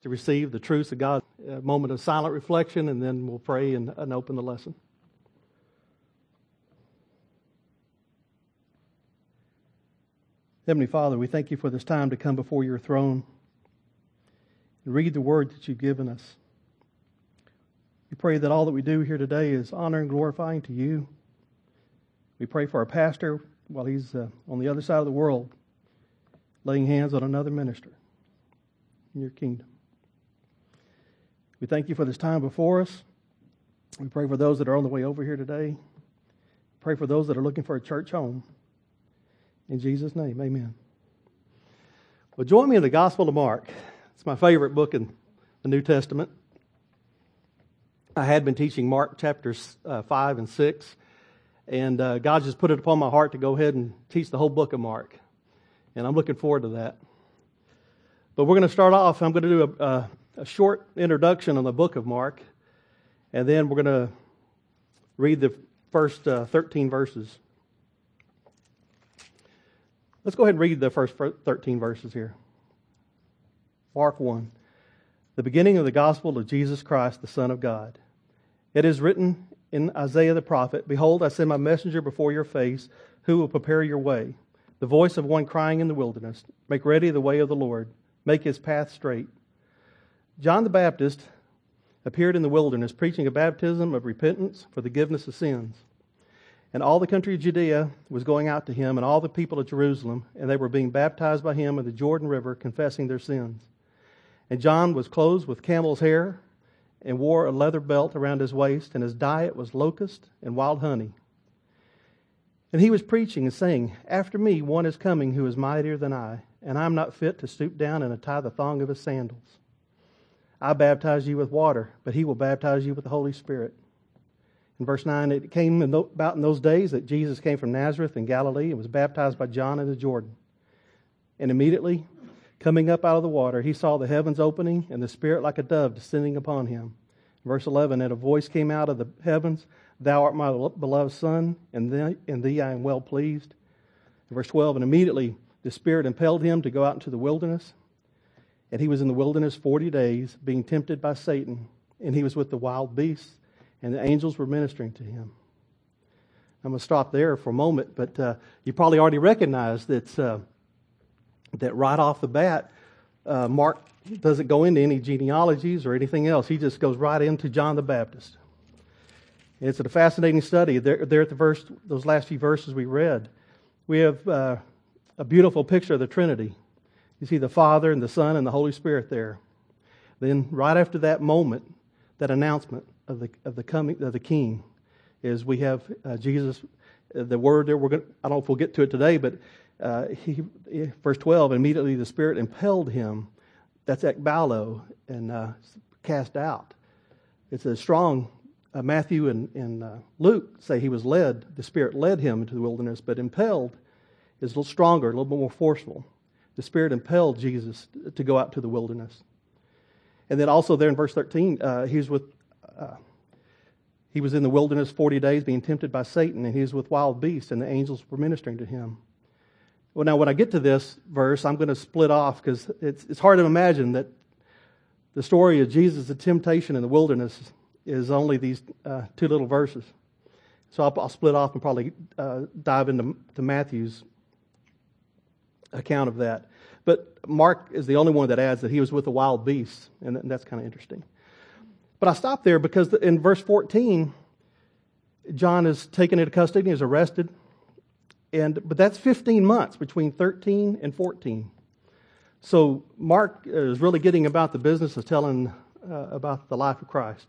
to receive the truths of God. A moment of silent reflection, and then we'll pray and open the lesson. Heavenly Father, we thank you for this time to come before your throne and read the word that you've given us. We pray that all that we do here today is honor and glorifying to you. We pray for our pastor while he's on the other side of the world, laying hands on another minister in your kingdom. We thank you for this time before us. We pray for those that are on the way over here today. Pray for those that are looking for a church home. In Jesus' name, amen. Well, join me in the Gospel of Mark. It's my favorite book in the New Testament. I had been teaching Mark chapters 5 and 6, and God just put it upon my heart to go ahead and teach the whole book of Mark. And I'm looking forward to that. But we're going to start off. I'm going to do a short introduction on the book of Mark, and then we're going to read the first 13 verses. Let's go ahead and read the first 13 verses here. Mark 1. The beginning of the gospel of Jesus Christ, the Son of God. It is written in Isaiah the prophet, "Behold, I send my messenger before your face, who will prepare your way. The voice of one crying in the wilderness, make ready the way of the Lord, make his path straight." John the Baptist appeared in the wilderness, preaching a baptism of repentance for the forgiveness of sins. And all the country of Judea was going out to him, and all the people of Jerusalem, and they were being baptized by him in the Jordan River, confessing their sins. And John was clothed with camel's hair, and wore a leather belt around his waist, and his diet was locust and wild honey. And he was preaching and saying, "After me one is coming who is mightier than I, and I am not fit to stoop down and untie the thong of his sandals. I baptize you with water, but he will baptize you with the Holy Spirit." In verse 9, it came about in those days that Jesus came from Nazareth in Galilee and was baptized by John in the Jordan. And immediately, coming up out of the water, he saw the heavens opening and the Spirit like a dove descending upon him. In verse 11, and a voice came out of the heavens, "Thou art my beloved Son, and in thee I am well pleased." In verse 12, and immediately the Spirit impelled him to go out into the wilderness. And he was in the wilderness 40 days, being tempted by Satan. And he was with the wild beasts, and the angels were ministering to him. I'm going to stop there for a moment, but you probably already recognize that right off the bat, Mark doesn't go into any genealogies or anything else. He just goes right into John the Baptist. It's a fascinating study. There at those last few verses we read, we have a beautiful picture of the Trinity. You see the Father and the Son and the Holy Spirit there. Then right after that moment, that announcement of the coming of the King, is we have Jesus. The word there, I don't know if we'll get to it today, but verse 12, immediately the Spirit impelled him. That's ekbalo, and cast out. It's a strong. Matthew and Luke say he was led. The Spirit led him into the wilderness, but impelled is a little stronger, a little bit more forceful. The Spirit impelled Jesus to go out to the wilderness. And then also there in verse 13, he was in the wilderness 40 days being tempted by Satan, and he was with wild beasts, and the angels were ministering to him. Well, now when I get to this verse, I'm going to split off because it's hard to imagine that the story of Jesus' temptation in the wilderness is only these two little verses. So I'll split off and probably dive into Matthew's account of that. But Mark is the only one that adds that he was with the wild beasts, and that's kind of interesting. But I stopped there because in verse 14, John is taken into custody, he is arrested, but that's 15 months between 13 and 14. So Mark is really getting about the business of telling about the life of Christ.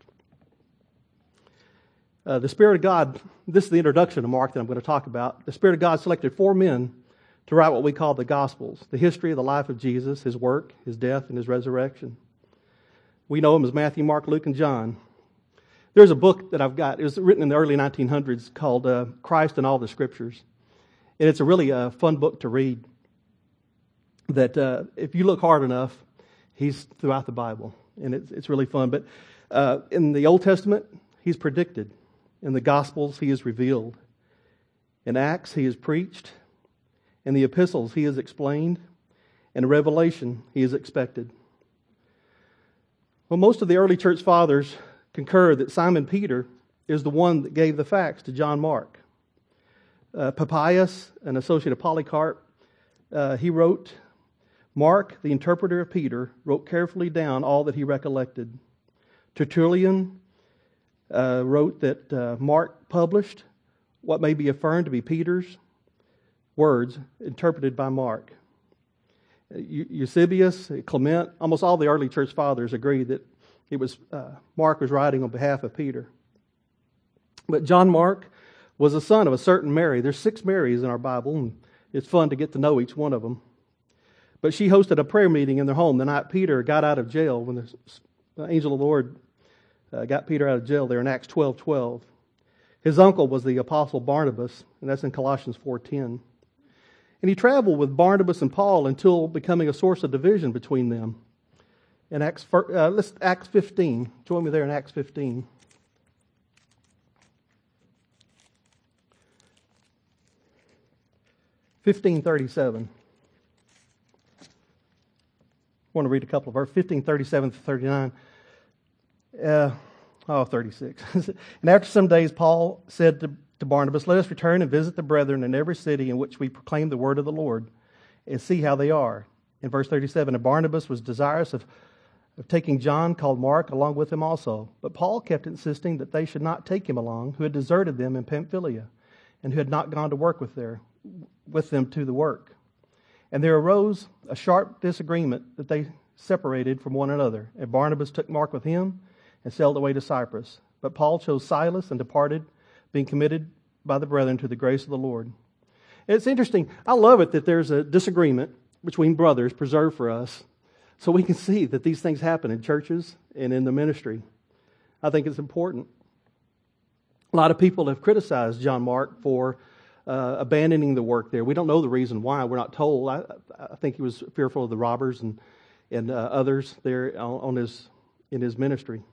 The Spirit of God, this is the introduction to Mark that I'm going to talk about. The Spirit of God selected 4 men to write what we call the Gospels, the history of the life of Jesus, his work, his death, and his resurrection. We know him as Matthew, Mark, Luke, and John. There's a book that I've got. It was written in the early 1900s called Christ and All the Scriptures. And it's a really fun book to read. That if you look hard enough, he's throughout the Bible. And it's really fun. But in the Old Testament, he's predicted. In the Gospels, he is revealed. In Acts, he is preached. In the epistles, he is explained. In Revelation, he is expected. Well, most of the early church fathers concur that Simon Peter is the one that gave the facts to John Mark. Papias, an associate of Polycarp, he wrote, Mark, the interpreter of Peter, wrote carefully down all that he recollected. Tertullian wrote that Mark published what may be affirmed to be Peter's words interpreted by Mark. Eusebius, Clement, almost all the early church fathers agreed that it was Mark was writing on behalf of Peter. But John Mark was a son of a certain Mary. There's 6 Marys in our Bible, and it's fun to get to know each one of them. But she hosted a prayer meeting in their home the night Peter got out of jail, when the angel of the Lord got Peter out of jail there in Acts 12:12. His uncle was the apostle Barnabas, and that's in Colossians 4:10. And he traveled with Barnabas and Paul until becoming a source of division between them. In Acts 15. Join me there in Acts 15. (1537). I want to read a couple of verses. 15:37 to 39. 36. And after some days, Paul said to Barnabas, let us return and visit the brethren in every city in which we proclaim the word of the Lord and see how they are. In verse 37, and Barnabas was desirous of taking John, called Mark, along with him also. But Paul kept insisting that they should not take him along, who had deserted them in Pamphylia and who had not gone to work with them to the work. And there arose a sharp disagreement that they separated from one another. And Barnabas took Mark with him and sailed away to Cyprus. But Paul chose Silas and departed, being committed by the brethren to the grace of the Lord. And it's interesting. I love it that there's a disagreement between brothers preserved for us so we can see that these things happen in churches and in the ministry. I think it's important. A lot of people have criticized John Mark for abandoning the work there. We don't know the reason why. We're not told. I think he was fearful of the robbers and others there in his ministry.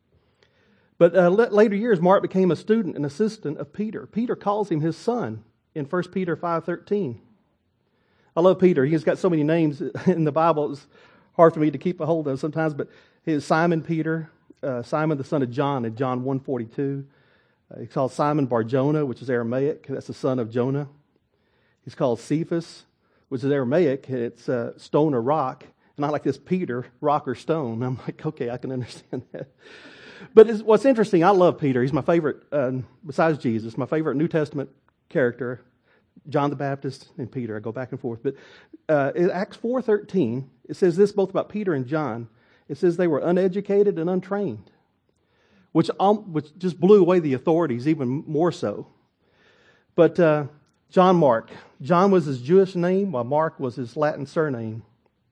But later years, Mark became a student and assistant of Peter. Peter calls him his son in 1 Peter 5:13. I love Peter. He's got so many names in the Bible. It's hard for me to keep a hold of sometimes. But he's Simon Peter, Simon the son of John in John 1:42. He's called Simon Bar-Jonah, which is Aramaic. That's the son of Jonah. He's called Cephas, which is Aramaic. It's stone or rock. And I like this Peter, rock or stone. I'm like, okay, I can understand that. But what's interesting, I love Peter. He's my favorite, besides Jesus, my favorite New Testament character, John the Baptist and Peter. I go back and forth. But in Acts 4:13, it says this both about Peter and John. It says they were uneducated and untrained, which just blew away the authorities even more so. But John Mark. John was his Jewish name, while Mark was his Latin surname.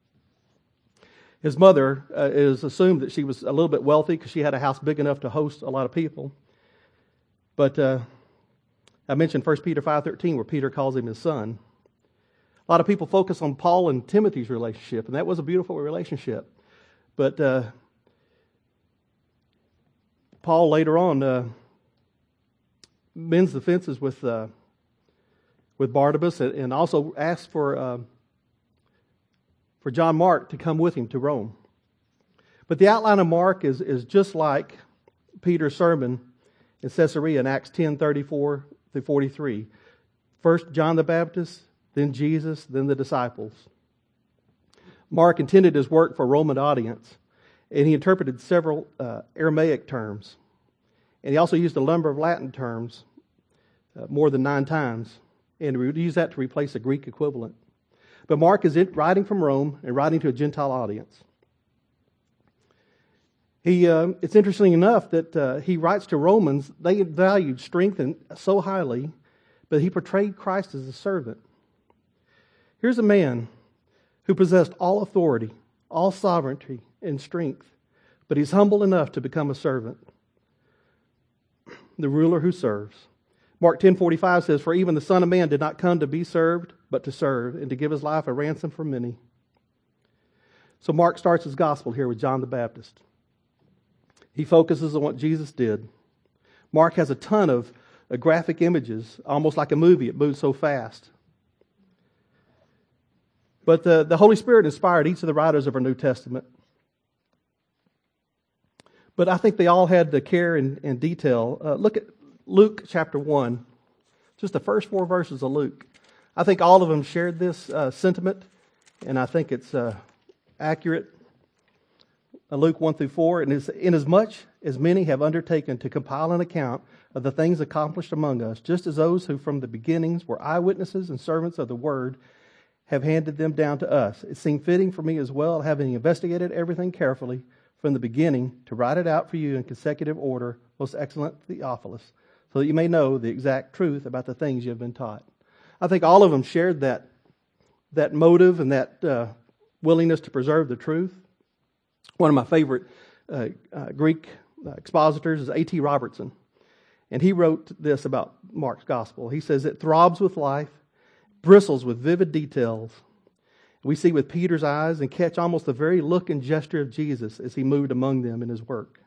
His mother is assumed that she was a little bit wealthy because she had a house big enough to host a lot of people. But I mentioned 1 Peter 5:13 where Peter calls him his son. A lot of people focus on Paul and Timothy's relationship, and that was a beautiful relationship. But Paul later on mends the fences with Barnabas and also asks for John Mark to come with him to Rome. But the outline of Mark is just like Peter's sermon in Caesarea in Acts 10:34 through 43. First John the Baptist, then Jesus, then the disciples. Mark intended his work for a Roman audience, and he interpreted several Aramaic terms. And he also used a number of Latin terms, more than 9 times, and we would use that to replace a Greek equivalent. But Mark is writing from Rome and writing to a Gentile audience. It's interesting enough that he writes to Romans. They valued strength so highly, but he portrayed Christ as a servant. Here's a man who possessed all authority, all sovereignty and strength, but he's humble enough to become a servant, the ruler who serves. Mark 10:45 says, for even the Son of Man did not come to be served, but to serve, and to give his life a ransom for many. So Mark starts his gospel here with John the Baptist. He focuses on what Jesus did. Mark has a ton of graphic images, almost like a movie. It moves so fast. But the Holy Spirit inspired each of the writers of our New Testament. But I think they all had the care and detail. Look at Luke chapter 1, just the first 4 verses of Luke. I think all of them shared this sentiment, and I think it's accurate. Luke 1 through 4, and inasmuch as many have undertaken to compile an account of the things accomplished among us, just as those who from the beginnings were eyewitnesses and servants of the word have handed them down to us, it seemed fitting for me as well, having investigated everything carefully from the beginning, to write it out for you in consecutive order, most excellent Theophilus, so that you may know the exact truth about the things you have been taught. I think all of them shared that motive and that willingness to preserve the truth. One of my favorite Greek expositors is A.T. Robertson. And he wrote this about Mark's gospel. He says, it throbs with life, bristles with vivid details. We see with Peter's eyes and catch almost the very look and gesture of Jesus as he moved among them in his work.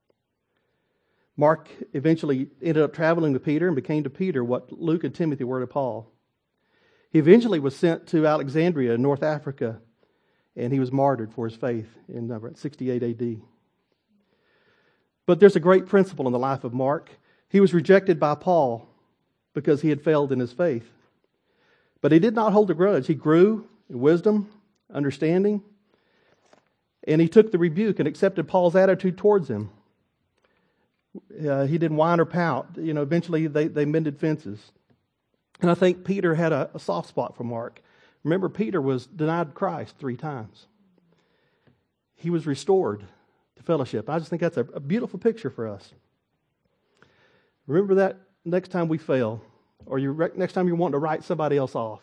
Mark eventually ended up traveling with Peter and became to Peter what Luke and Timothy were to Paul. He eventually was sent to Alexandria in North Africa, and he was martyred for his faith in 68 AD. But there's a great principle in the life of Mark. He was rejected by Paul because he had failed in his faith. But he did not hold a grudge. He grew in wisdom, understanding, and he took the rebuke and accepted Paul's attitude towards him. He didn't whine or pout. Eventually they mended fences. And I think Peter had a soft spot for Mark. Remember, Peter was denied Christ 3 times. He was restored to fellowship. I just think that's a beautiful picture for us. Remember that next time we fail, or next time you're wanting to write somebody else off.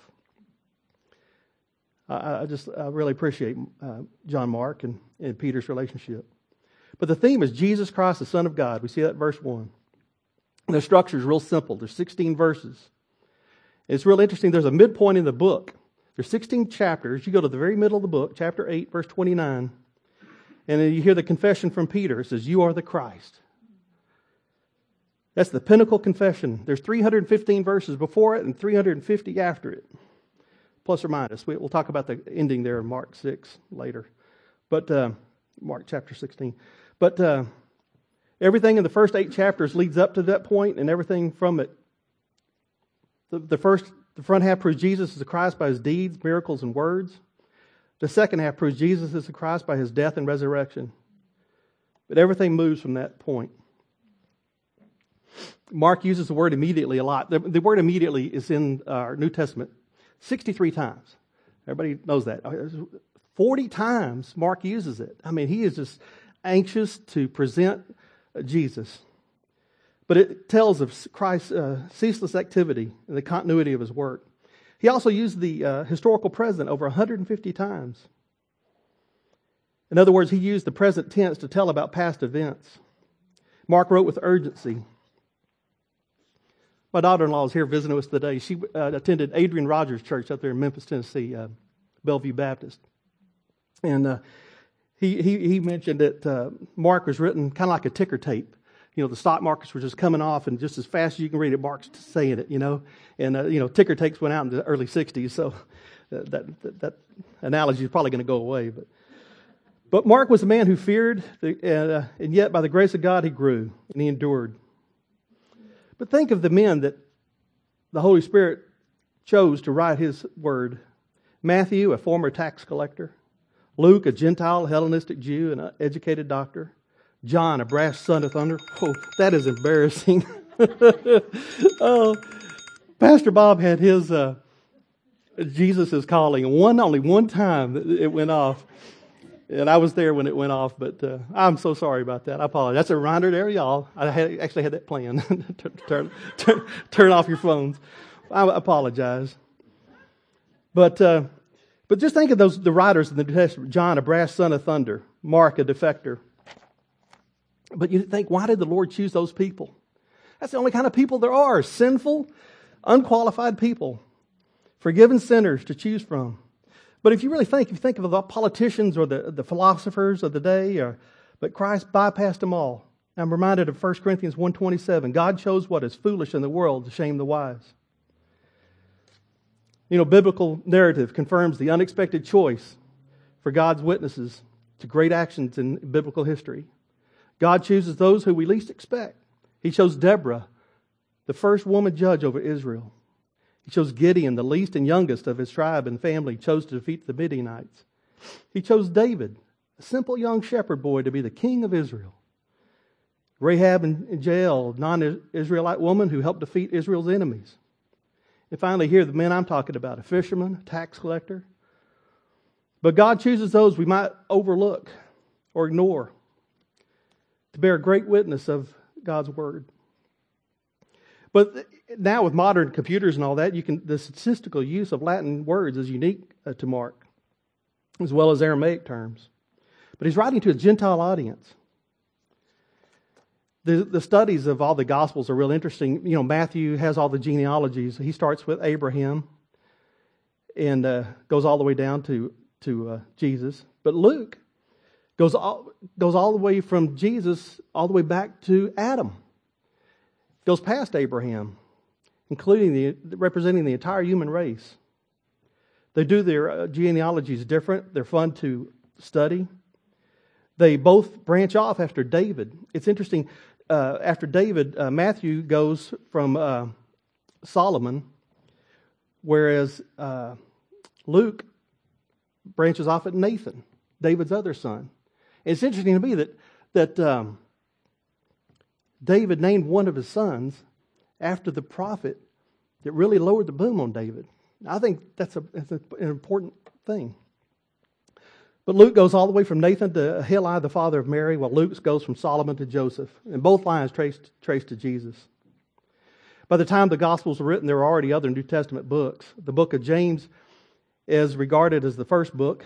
I really appreciate John Mark and Peter's relationship. But the theme is Jesus Christ, the Son of God. We see that in verse 1. And the structure is real simple. There's 16 verses. It's real interesting. There's a midpoint in the book. There's 16 chapters. You go to the very middle of the book, chapter 8, verse 29, and then you hear the confession from Peter. It says, you are the Christ. That's the pinnacle confession. There's 315 verses before it and 350 after it, plus or minus. We'll talk about the ending there in Mark 6 later, but Mark chapter 16. But everything in the first 8 chapters leads up to that point, and everything from it. The front half proves Jesus is the Christ by his deeds, miracles, and words. The second half proves Jesus is the Christ by his death and resurrection. But everything moves from that point. Mark uses the word immediately a lot. The word immediately is in our New Testament 63 times. Everybody knows that. 40 times Mark uses it. I mean, he is just anxious to present Jesus. But it tells of Christ's ceaseless activity and the continuity of his work. He also used the historical present over 150 times. In other words, he used the present tense to tell about past events. Mark wrote with urgency. My daughter-in-law is here visiting us today. She attended Adrian Rogers Church up there in Memphis, Tennessee, Bellevue Baptist. And he mentioned that Mark was written kind of like a ticker tape. The stock markets were just coming off, and just as fast as you can read it, Mark's saying it, And, ticker tapes went out in the early 60s, so that analogy is probably going to go away. But Mark was a man who feared, and yet by the grace of God he grew, and he endured. But think of the men that the Holy Spirit chose to write his word. Matthew, a former tax collector. Luke, a Gentile Hellenistic Jew and an educated doctor. John, a brass son of thunder. Oh, that is embarrassing. Oh, Pastor Bob had his Jesus is Calling. Only one time it went off. And I was there when it went off, but I'm so sorry about that. I apologize. That's a reminder there, y'all. I actually had that plan. turn off your phones. I apologize. But just think of the writers in the New Testament. John, a brass son of thunder. Mark, a defector. But you think, why did the Lord choose those people? That's the only kind of people there are. Sinful, unqualified people. Forgiven sinners to choose from. But if you really think, of the politicians or the philosophers of the day, but Christ bypassed them all. I'm reminded of 1 Corinthians 1:27. God chose what is foolish in the world to shame the wise. Biblical narrative confirms the unexpected choice for God's witnesses to great actions in biblical history. God chooses those who we least expect. He chose Deborah, the first woman judge over Israel. He chose Gideon, the least and youngest of his tribe and family, chose to defeat the Midianites. He chose David, a simple young shepherd boy, to be the king of Israel. Rahab and Jael, a non-Israelite woman who helped defeat Israel's enemies. And finally, here, the men I'm talking about, a fisherman, a tax collector. But God chooses those we might overlook or ignore to bear great witness of God's word. But now with modern computers and all that, the statistical use of Latin words is unique to Mark, as well as Aramaic terms. But he's writing to a Gentile audience. The studies of all the Gospels are real interesting. You know, Matthew has all the genealogies. He starts with Abraham and goes all the way down to Jesus. But Luke goes all the way from Jesus all the way back to Adam. Goes past Abraham, including representing the entire human race. They do their genealogies different. They're fun to study. They both branch off after David. It's interesting. After David, Matthew goes from Solomon, whereas Luke branches off at Nathan, David's other son. And it's interesting to me that David named one of his sons after the prophet that really lowered the boom on David. I think that's an important thing. But Luke goes all the way from Nathan to Heli, the father of Mary, while Luke goes from Solomon to Joseph. And both lines traced to Jesus. By the time the Gospels were written, there were already other New Testament books. The book of James is regarded as the first book.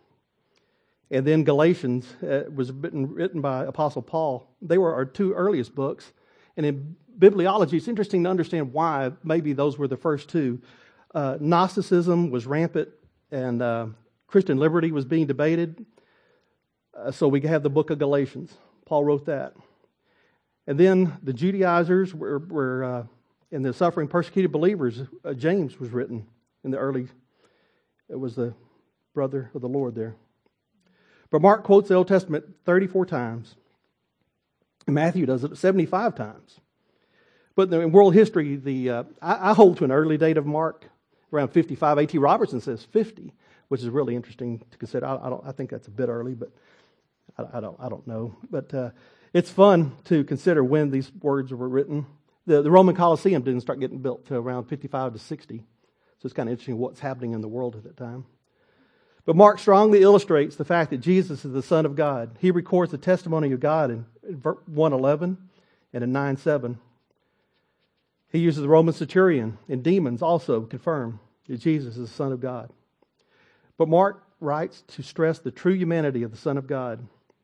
And then Galatians was written by Apostle Paul. They were our two earliest books. And in bibliology, it's interesting to understand why maybe those were the first two. Gnosticism was rampant, and Christian liberty was being debated. So we have the book of Galatians. Paul wrote that. And then the Judaizers were and the suffering, persecuted believers, James was written in the early, it was the brother of the Lord there. But Mark quotes the Old Testament 34 times. Matthew does it 75 times. But in world history, I hold to an early date of Mark, around 55. A.T. Robertson says 50, which is really interesting to consider. I think that's a bit early, but I don't know. But it's fun to consider when these words were written. The Roman Colosseum didn't start getting built till around 55 to 60. So it's kind of interesting what's happening in the world at that time. But Mark strongly illustrates the fact that Jesus is the Son of God. He records the testimony of God in 1:11 and in 9:7. He uses the Roman centurion and demons also confirm that Jesus is the Son of God. But Mark writes to stress the true humanity of the Son of God.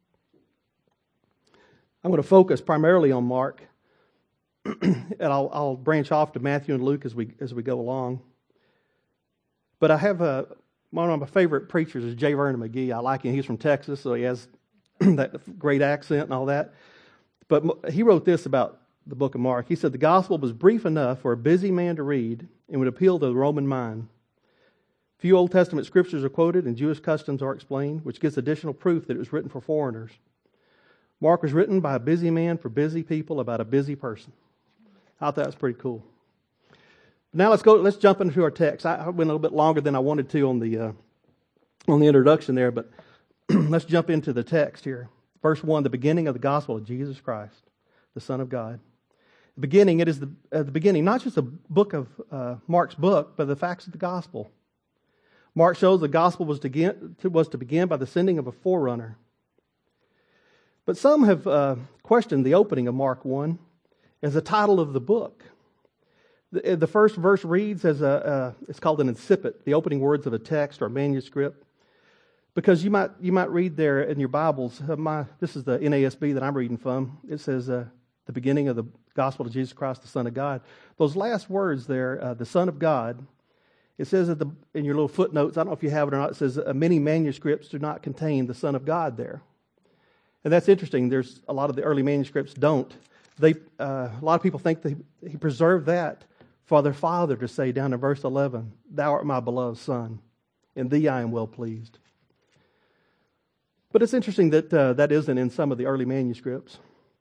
I'm going to focus primarily on Mark, and I'll branch off to Matthew and Luke as we go along. But I have one of my favorite preachers is J. Vernon McGee. I like him. He's from Texas, so he has that great accent and all that. But he wrote this about the book of Mark. He said, the gospel was brief enough for a busy man to read and would appeal to the Roman mind. Few Old Testament scriptures are quoted and Jewish customs are explained, which gives additional proof that it was written for foreigners. Mark was written by a busy man for busy people about a busy person. I thought that was pretty cool. Now let's jump into our text. I went a little bit longer than I wanted to on the introduction there, but let's jump into the text here. Verse 1, the beginning of the gospel of Jesus Christ, the Son of God. The beginning, it is the beginning, not just a book of Mark's book, but the facts of the gospel. Mark shows the gospel was to begin by the sending of a forerunner. But some have questioned the opening of Mark 1 as the title of the book. The first verse reads as it's called an incipit, the opening words of a text or a manuscript. Because you might read there in your Bibles, this is the NASB that I'm reading from. It says the beginning of the gospel of Jesus Christ, the Son of God. Those last words there, the Son of God, it says in your little footnotes, I don't know if you have it or not, it says many manuscripts do not contain the Son of God there. And that's interesting. There's a lot of the early manuscripts don't. A lot of people think that he preserved that for their Father to say down in verse 11, thou art my beloved Son, in thee I am well pleased. But it's interesting that that isn't in some of the early manuscripts.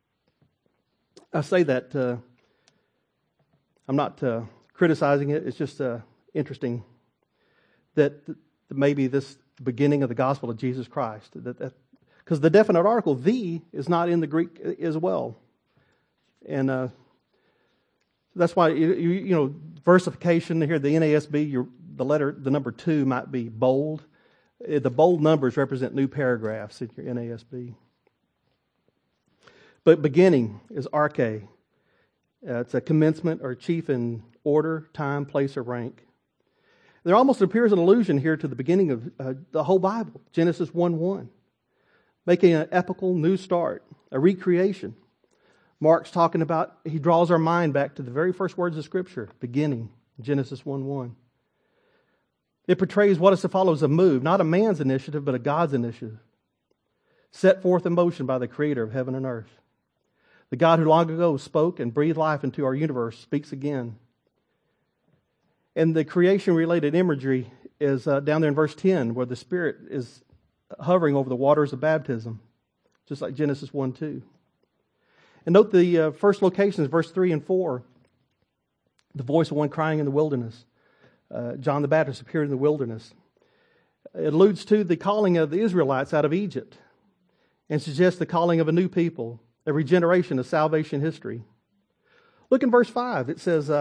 I say that I'm not criticizing it. It's just interesting that maybe this beginning of the gospel of Jesus Christ, because the definite article "the" is not in the Greek as well, and that's why you know versification here. The NASB, the number 2 might be bold. The bold numbers represent new paragraphs in your NASB. But beginning is arche. It's a commencement or chief in order, time, place, or rank. There almost appears an allusion here to the beginning of the whole Bible, Genesis 1:1, making an epical new start, a recreation. Mark's talking about, he draws our mind back to the very first words of Scripture, beginning, Genesis 1:1. It portrays what is to follow as a move, not a man's initiative, but a God's initiative, set forth in motion by the Creator of heaven and earth. The God who long ago spoke and breathed life into our universe speaks again. And the creation-related imagery is down there in verse 10, where the Spirit is hovering over the waters of baptism, just like Genesis 1:2. And note the first locations, verse 3 and 4, the voice of one crying in the wilderness. John the Baptist appeared in the wilderness. It alludes to the calling of the Israelites out of Egypt and suggests the calling of a new people, a regeneration of salvation history. Look in verse 5. It says,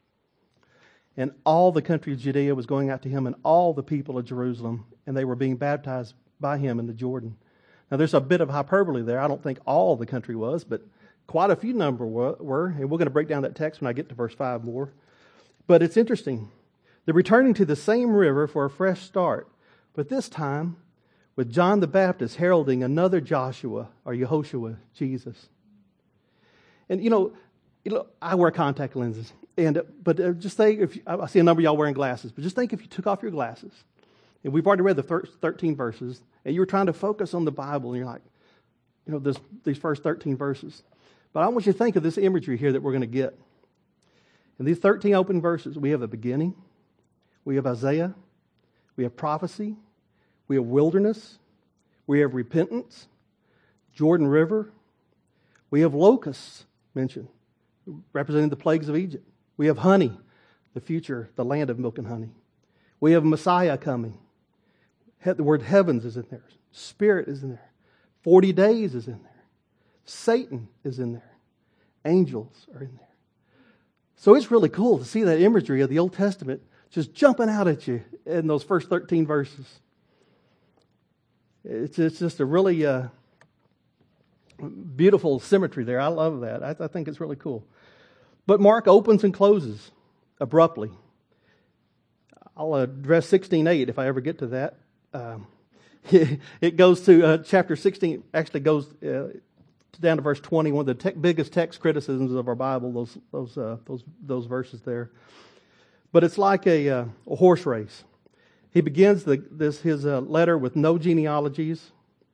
and all the country of Judea was going out to him, and all the people of Jerusalem, and they were being baptized by him in the Jordan. Now there's a bit of hyperbole there. I don't think all the country was, but quite a few number were. And we're going to break down that text when I get to verse 5 more. But it's interesting. They're returning to the same river for a fresh start, but this time with John the Baptist heralding another Joshua or Yehoshua, Jesus. And you know, I wear contact lenses, but just think I see a number of y'all wearing glasses, but just think if you took off your glasses, and we've already read the first 13 verses, and you were trying to focus on the Bible, and you're like, you know, these first 13 verses. But I want you to think of this imagery here that we're going to get. In these 13 open verses, we have a beginning. We have Isaiah, we have prophecy, we have wilderness, we have repentance, Jordan River, we have locusts mentioned, representing the plagues of Egypt. We have honey, the future, the land of milk and honey. We have Messiah coming. The word heavens is in there. Spirit is in there. 40 days is in there. Satan is in there. Angels are in there. So it's really cool to see that imagery of the Old Testament just jumping out at you in those first 13 verses. It's just a really beautiful symmetry there. I love that. I think it's really cool. But Mark opens and closes abruptly. I'll address 16:8 if I ever get to that. It goes to chapter 16, actually goes down to verse 20, one of the biggest text criticisms of our Bible, those verses there. But it's like a horse race. He begins his letter with no genealogies,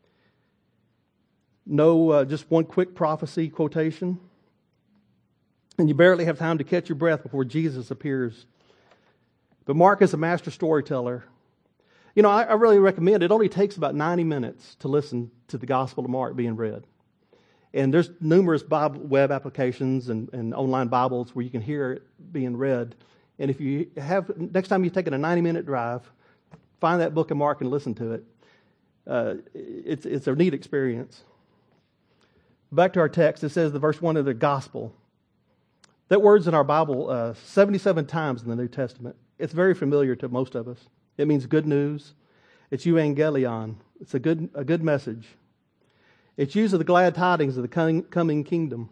no just one quick prophecy quotation, and you barely have time to catch your breath before Jesus appears. But Mark is a master storyteller. You know, I really recommend it. It only takes about 90 minutes to listen to the Gospel of Mark being read. And there's numerous Bible web applications and online Bibles where you can hear it being read. And if you have, next time you're taking a 90-minute drive, find that book of Mark and listen to it. It's a neat experience. Back to our text, it says the verse 1 of the gospel. That word's in our Bible 77 times in the New Testament. It's very familiar to most of us. It means good news. It's euangelion. It's a good message. It's used of the glad tidings of the coming kingdom.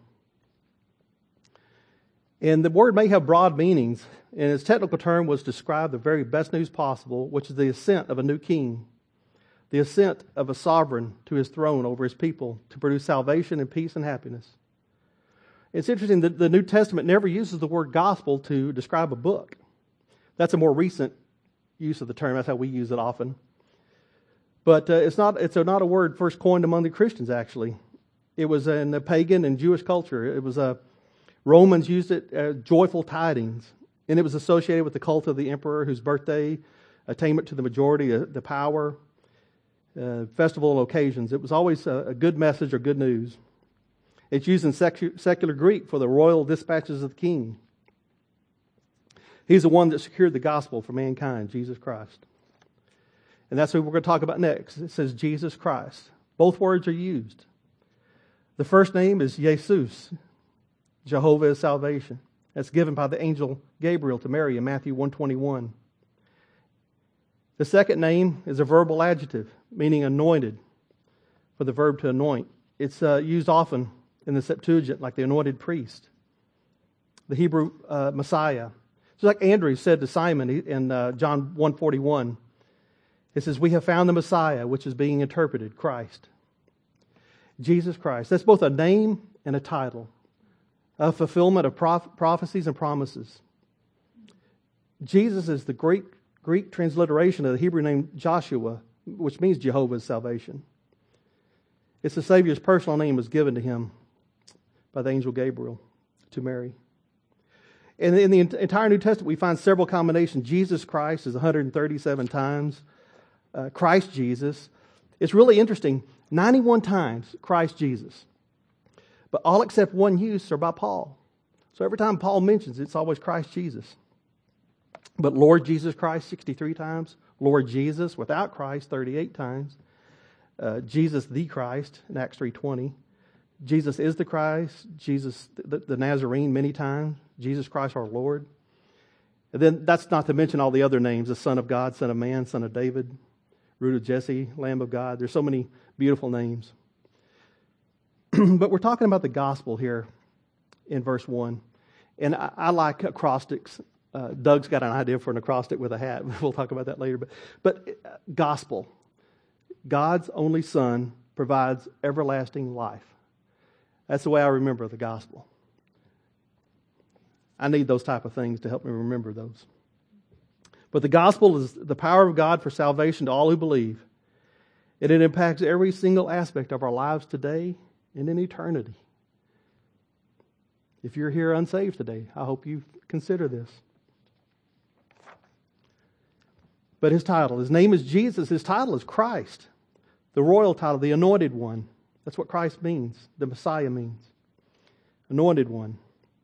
And the word may have broad meanings, and its technical term was to describe the very best news possible, which is the ascent of a new king, the ascent of a sovereign to his throne over his people to produce salvation and peace and happiness. It's interesting that the New Testament never uses the word gospel to describe a book. That's a more recent use of the term. That's how we use it often. But it's not a word first coined among the Christians, actually. It was in the pagan and Jewish culture. It was Romans used it as joyful tidings, and it was associated with the cult of the emperor whose birthday, attainment to the majority, the power. festival occasions. It was always a good message or good news. It's used in secular Greek for the royal dispatches of the king. He's the one that secured the gospel for mankind, Jesus Christ. And that's what we're going to talk about next. It says Jesus Christ. Both words are used. The first name is Jesus. Jehovah is salvation. That's given by the angel Gabriel to Mary in Matthew 1:21. The second name is a verbal adjective, meaning anointed, for the verb to anoint. It's used often in the Septuagint, like the anointed priest, the Hebrew Messiah. It's like Andrew said to Simon in John 1:41. It says, we have found the Messiah, which is being interpreted, Christ. Jesus Christ. That's both a name and a title, a fulfillment of prophecies and promises. Jesus is the Greek transliteration of the Hebrew name Joshua, which means Jehovah's salvation. It's the Savior's personal name was given to him by the angel Gabriel to Mary. And in the entire New Testament, we find several combinations. Jesus Christ is 137 times. Christ Jesus. It's really interesting. 91 times Christ Jesus. But all except one use are by Paul. So every time Paul mentions it, it's always Christ Jesus. But Lord Jesus Christ 63 times. Lord Jesus without Christ 38 times. Jesus the Christ in Acts 3:20. Jesus is the Christ. Jesus the Nazarene many times. Jesus Christ our Lord. And then that's not to mention all the other names. The Son of God, Son of Man, Son of David, Root of Jesse, Lamb of God. There's so many beautiful names. But we're talking about the gospel here in verse 1. And I like acrostics. Doug's got an idea for an acrostic with a hat. We'll talk about that later. But gospel. God's only Son provides everlasting life. That's the way I remember the gospel. I need those type of things to help me remember those. But the gospel is the power of God for salvation to all who believe. And it impacts every single aspect of our lives today and in eternity. If you're here unsaved today, I hope you consider this. But his name is Jesus. His title is Christ. The royal title, the anointed one. That's what Christ means. The Messiah means. Anointed one.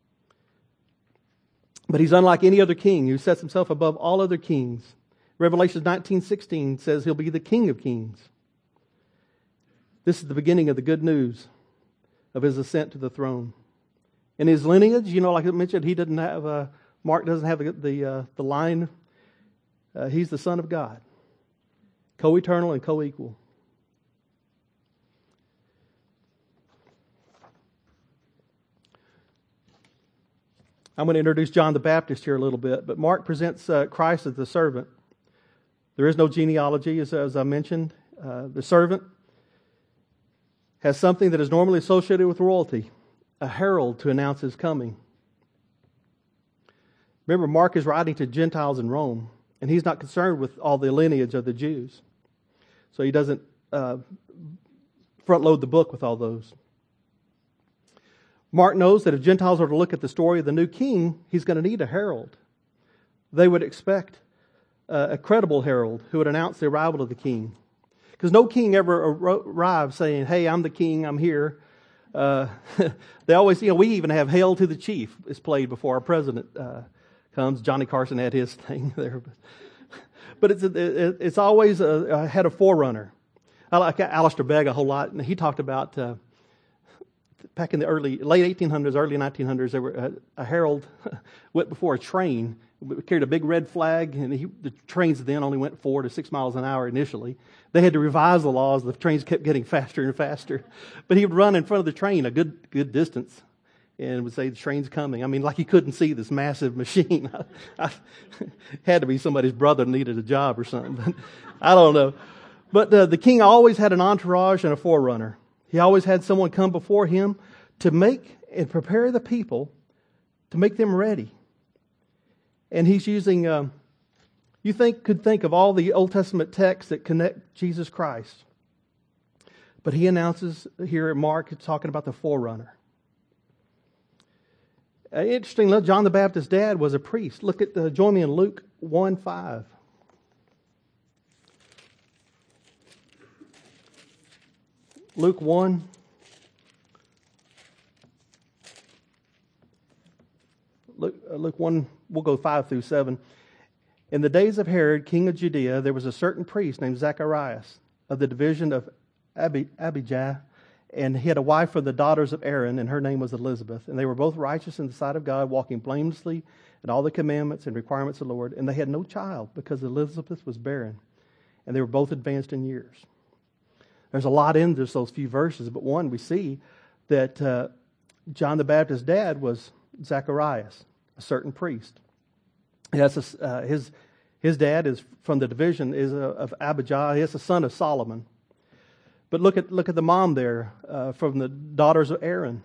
But he's unlike any other king who sets himself above all other kings. Revelation 19:16 says he'll be the King of Kings. This is the beginning of the good news of his ascent to the throne. In his lineage, like I mentioned, he doesn't have Mark doesn't have the line. He's the Son of God, co-eternal and co-equal. I'm going to introduce John the Baptist here a little bit, but Mark presents Christ as the servant. There is no genealogy, as I mentioned. The servant has something that is normally associated with royalty, a herald to announce his coming. Remember, Mark is writing to Gentiles in Rome, and he's not concerned with all the lineage of the Jews. So he doesn't front load the book with all those. Mark knows that if Gentiles are to look at the story of the new king, he's going to need a herald. They would expect a credible herald who would announce the arrival of the king. Because no king ever arrives saying, hey, I'm the king, I'm here. They always, we even have Hail to the Chief is played before our president comes. Johnny Carson had his thing there. But it's always had a forerunner. I like Alistair Begg a whole lot, and he talked about back in the late 1800s, early 1900s, there were a herald went before a train, carried a big red flag, and the trains then only went 4 to 6 miles an hour initially. They had to revise the laws. The trains kept getting faster and faster. But he would run in front of the train a good distance and would say, the train's coming. I mean, like he couldn't see this massive machine. Had to be somebody's brother needed a job or something. But I don't know. But the king always had an entourage and a forerunner. He always had someone come before him to make and prepare the people, to make them ready. And he's using, could think of all the Old Testament texts that connect Jesus Christ. But he announces here at Mark, it's talking about the forerunner. Interesting, John the Baptist's dad was a priest. Look at, join me in Luke 1:5. Luke 1. Luke 1, we'll go 5 through 7. In the days of Herod, king of Judea, there was a certain priest named Zacharias of the division of Abijah, and he had a wife from the daughters of Aaron, and her name was Elizabeth. And they were both righteous in the sight of God, walking blamelessly in all the commandments and requirements of the Lord. And they had no child because Elizabeth was barren, and they were both advanced in years. There's a lot in those few verses, but one, we see that John the Baptist's dad was Zacharias, a certain priest. His dad is from the division of Abijah. He is the son of Solomon. But look at the mom there from the daughters of Aaron.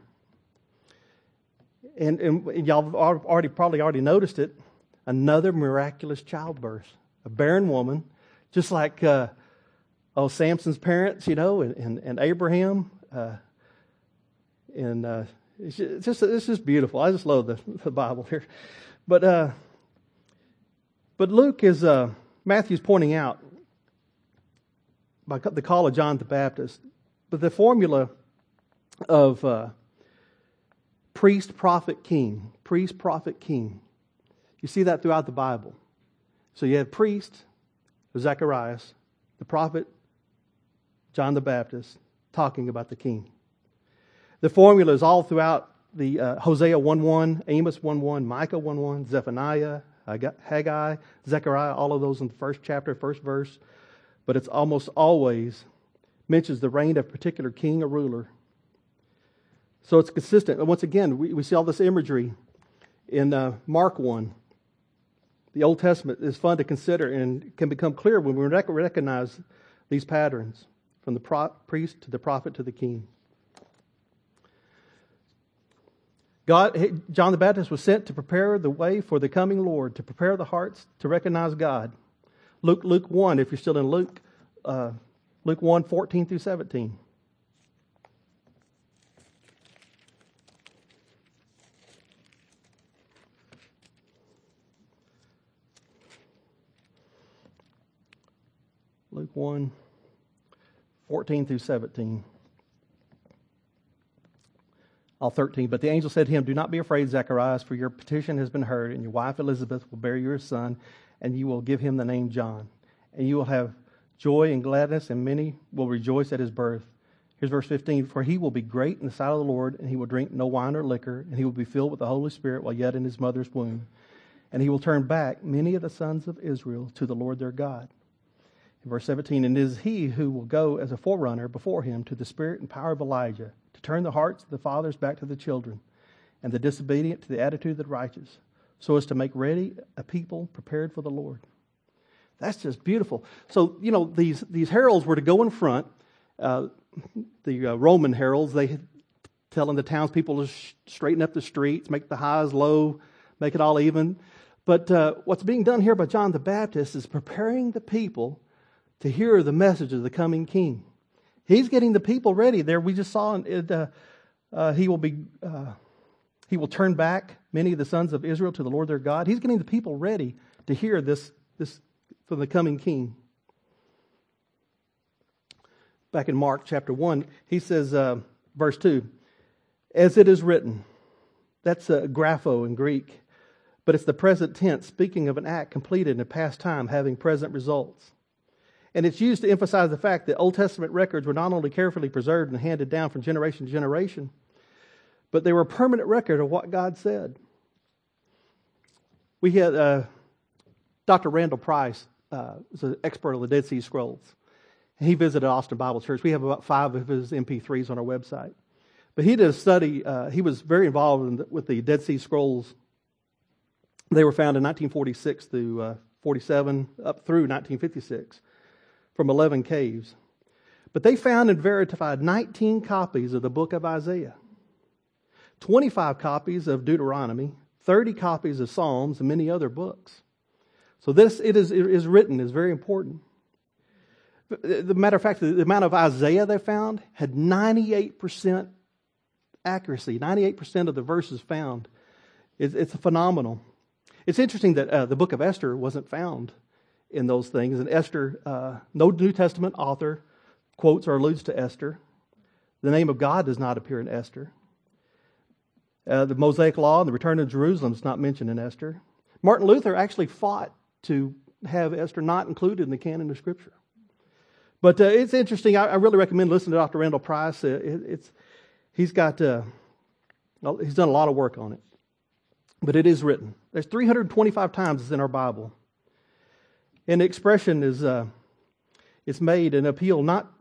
And y'all have probably already noticed it. Another miraculous childbirth. A barren woman, just like Samson's parents, and Abraham. It's just beautiful. I just love the Bible here. But Luke is Matthew's pointing out by the call of John the Baptist, but the formula of priest, prophet, king. Priest, prophet, king. You see that throughout the Bible. So you have priest, Zacharias, the prophet, John the Baptist, talking about the king. The formula is all throughout the Hosea 1:1, Amos 1:1, Micah 1:1, Zephaniah, Haggai, Zechariah, all of those in the first chapter, first verse. But it's almost always mentions the reign of a particular king or ruler. So it's consistent. And once again, we see all this imagery in Mark 1. The Old Testament is fun to consider and can become clear when we recognize these patterns from the priest to the prophet to the king. John the Baptist was sent to prepare the way for the coming Lord, to prepare the hearts to recognize God. Luke 1, if you're still in Luke 1, 14 through 17. Luke 1, 14 through 17. All 13. But the angel said to him, "Do not be afraid, Zacharias, for your petition has been heard, and your wife Elizabeth will bear you a son, and you will give him the name John. And you will have joy and gladness, and many will rejoice at his birth." Here's verse 15. "For he will be great in the sight of the Lord, and he will drink no wine or liquor, and he will be filled with the Holy Spirit while yet in his mother's womb. And he will turn back many of the sons of Israel to the Lord their God." In verse 17, "And it is he who will go as a forerunner before him to the spirit and power of Elijah, to turn the hearts of the fathers back to the children, and the disobedient to the attitude of the righteous, so as to make ready a people prepared for the Lord." That's just beautiful. So, these heralds were to go in front. The Roman heralds, they telling the townspeople to straighten up the streets, make the highs low, make it all even. But what's being done here by John the Baptist is preparing the people to hear the message of the coming king. He's getting the people ready. There, we just saw he will turn back many of the sons of Israel to the Lord their God. He's getting the people ready to hear this from the coming king. Back in Mark chapter 1, he says, verse 2, "As it is written." That's grapho in Greek, but it's the present tense, speaking of an act completed in a past time, having present results. And it's used to emphasize the fact that Old Testament records were not only carefully preserved and handed down from generation to generation, but they were a permanent record of what God said. We had Dr. Randall Price, was an expert on the Dead Sea Scrolls. And he visited Austin Bible Church. We have about 5 of his MP3s on our website. But he did a study. He was very involved with the Dead Sea Scrolls. They were found in 1946 through 47, up through 1956. From 11 caves. But they found and verified 19 copies of the book of Isaiah, 25 copies of Deuteronomy, 30 copies of Psalms, and many other books. So it is written is very important. The matter of fact, the amount of Isaiah they found had 98% accuracy. 98% of the verses found. It's phenomenal. It's interesting that the book of Esther wasn't found in those things. And Esther, no New Testament author quotes or alludes to Esther. The name of God does not appear in Esther. The Mosaic Law and the return of Jerusalem is not mentioned in Esther. Martin Luther actually fought to have Esther not included in the canon of Scripture. But it's interesting. I really recommend listening to Dr. Randall Price. He's done a lot of work on it. But it is written. There's 325 times it's in our Bible. And the expression is, it's made an appeal,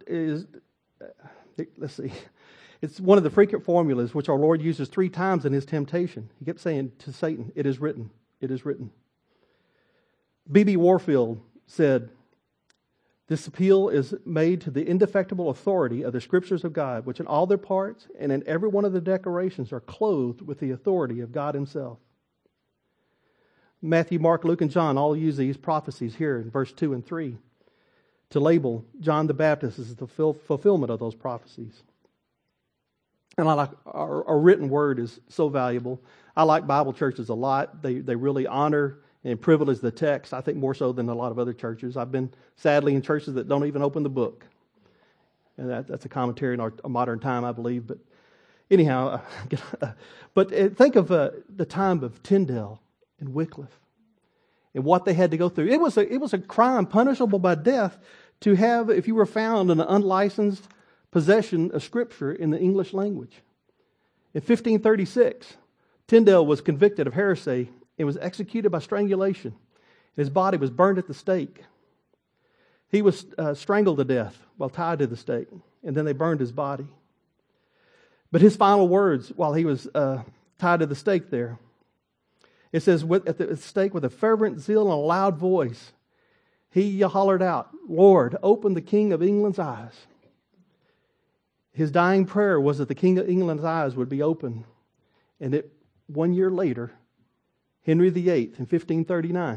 let's see. It's one of the frequent formulas which our Lord uses 3 times in His temptation. He kept saying to Satan, "It is written, it is written." B.B. Warfield said, "This appeal is made to the indefectible authority of the Scriptures of God, which in all their parts and in every one of the declarations are clothed with the authority of God Himself." Matthew, Mark, Luke, and John all use these prophecies here in verse 2 and 3 to label John the Baptist as the fulfillment of those prophecies. And I like our written word is so valuable. I like Bible churches a lot. They really honor and privilege the text, I think more so than a lot of other churches. I've been, sadly, in churches that don't even open the book. And that's a commentary in our modern time, I believe. But anyhow, think of the time of Tyndale and Wycliffe and what they had to go through. It was a crime punishable by death to have, if you were found in an unlicensed possession of Scripture in the English language. In 1536, Tyndale was convicted of heresy and was executed by strangulation. His body was burned at the stake. He was strangled to death while tied to the stake, and then they burned his body. But his final words while he was tied to the stake there, it says, at the stake with a fervent zeal and a loud voice, he hollered out, "Lord, open the King of England's eyes." His dying prayer was that the King of England's eyes would be open. And 1 year later, Henry VIII in 1539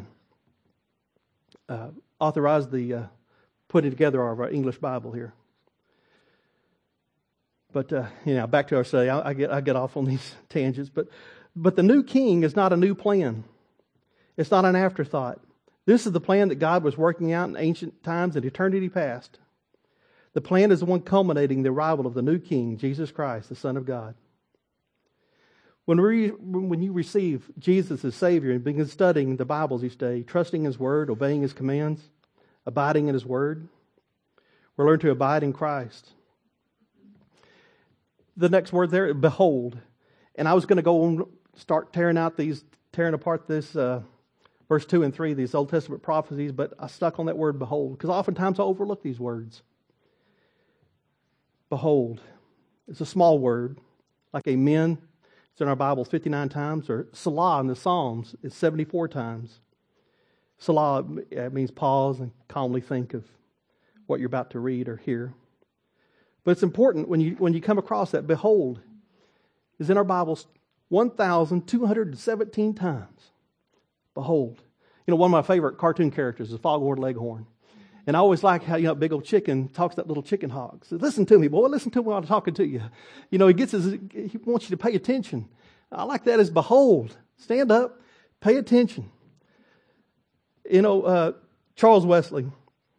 authorized the putting together of our English Bible here. But back to our study. I get off on these tangents. But the new king is not a new plan. It's not an afterthought. This is the plan that God was working out in ancient times and eternity past. The plan is the one culminating the arrival of the new king, Jesus Christ, the Son of God. When you receive Jesus as Savior and begin studying the Bibles each day, trusting His Word, obeying His commands, abiding in His Word, we learn to abide in Christ. The next word there, behold. And I was going to go and start tearing apart this verse 2 and 3, these Old Testament prophecies, but I stuck on that word behold, because oftentimes I overlook these words. Behold. It's a small word, like amen. It's in our Bibles 59 times, or Salah in the Psalms is 74 times. Salah means pause and calmly think of what you're about to read or hear. But it's important when you come across that, behold, is in our Bibles 1,217 times. Behold. One of my favorite cartoon characters is Foghorn Leghorn. And I always like how, big old chicken talks to that little chicken hawk. Says, "Listen to me, boy. Listen to me while I'm talking to you." He wants you to pay attention. I like that as behold. Stand up, pay attention. Charles Wesley,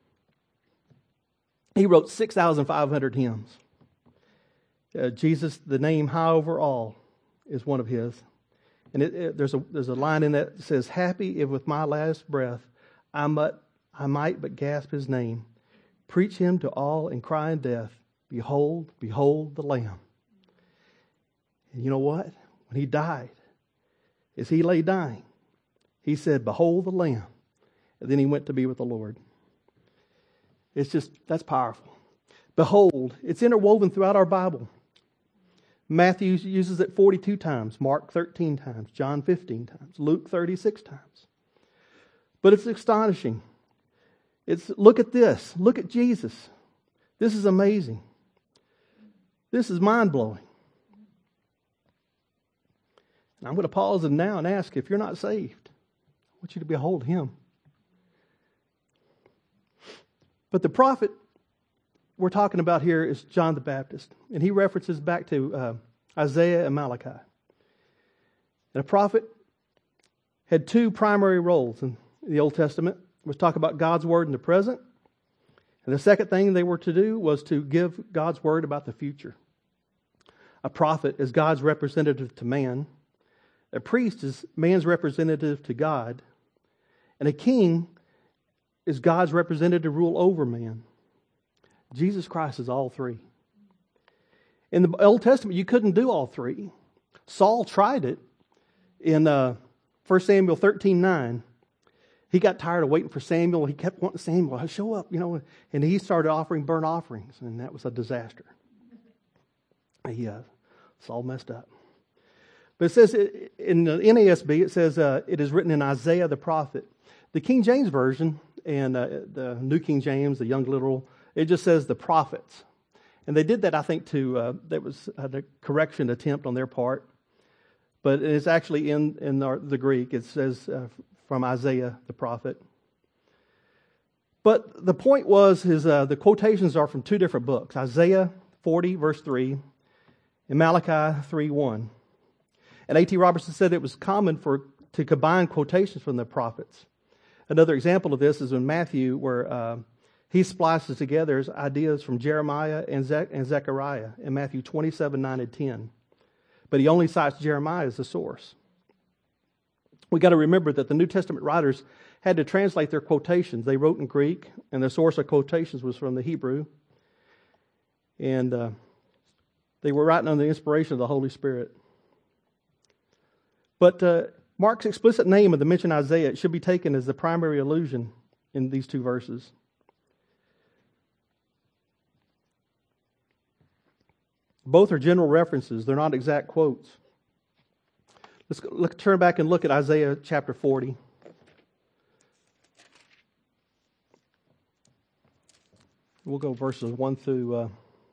he wrote 6,500 hymns. Jesus, the name high over all, is one of his. And there's a line in that says, "Happy if with my last breath I might but gasp His name, preach Him to all and cry in death, behold, behold the Lamb." And you know what? When He died, as He lay dying, He said, "Behold the Lamb." And then He went to be with the Lord. That's powerful. Behold, it's interwoven throughout our Bible. Matthew uses it 42 times, Mark 13 times, John 15 times, Luke 36 times. But it's astonishing. Look at this. Look at Jesus. This is amazing. This is mind-blowing. And I'm going to pause now and ask, if you're not saved, I want you to behold Him. But the prophet we're talking about here is John the Baptist. And he references back to Isaiah and Malachi. And a prophet had 2 primary roles in the Old Testament. Was talk about God's Word in the present. And the second thing they were to do was to give God's Word about the future. A prophet is God's representative to man. A priest is man's representative to God. And a king is God's representative to rule over man. Jesus Christ is all three. In the Old Testament, you couldn't do all three. Saul tried it in 1 Samuel 13:9. He got tired of waiting for Samuel. He kept wanting Samuel, show up, and he started offering burnt offerings, and that was a disaster. Saul messed up. But it says in the NASB, it says it is written in Isaiah the prophet. The King James Version and the New King James, the Young Literal, it just says the prophets. And they did that, I think, that was a correction attempt on their part. But it's actually in the Greek. It says from Isaiah the prophet. But the point was, the quotations are from two different books. Isaiah 40, verse 3, and Malachi 3:1. And A.T. Robertson said it was common to combine quotations from the prophets. Another example of this is in Matthew, where he splices together ideas from Jeremiah and Zechariah in Matthew 27:9 and 10. But he only cites Jeremiah as the source. We got to remember that the New Testament writers had to translate their quotations. They wrote in Greek, and the source of quotations was from the Hebrew. And they were writing under the inspiration of the Holy Spirit. But Mark's explicit name of the mentioned Isaiah should be taken as the primary allusion in these two verses. Both are general references. They're not exact quotes. Let's turn back and look at Isaiah chapter 40. We'll go verses 1 through